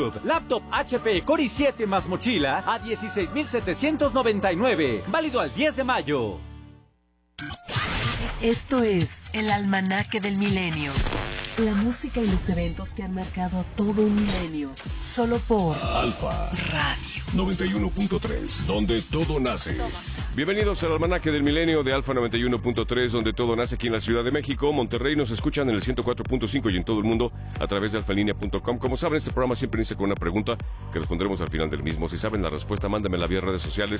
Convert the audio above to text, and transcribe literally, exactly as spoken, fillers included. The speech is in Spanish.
Laptop H P Core i siete más mochila a dieciséis mil setecientos noventa y nueve. Válido al diez de mayo. Esto es el Almanaque del Milenio. La música y los eventos que han marcado todo un milenio. Solo por Alfa Radio noventa y uno punto tres, donde todo nace. Bienvenidos al Almanaque del Milenio de Alfa noventa y uno punto tres, donde todo nace aquí en la Ciudad de México. Monterrey nos escuchan en el ciento cuatro punto cinco y en todo el mundo a través de alfalinea punto com. Como saben, este programa siempre inicia con una pregunta que responderemos al final del mismo. Si saben la respuesta, mándenmela vía redes sociales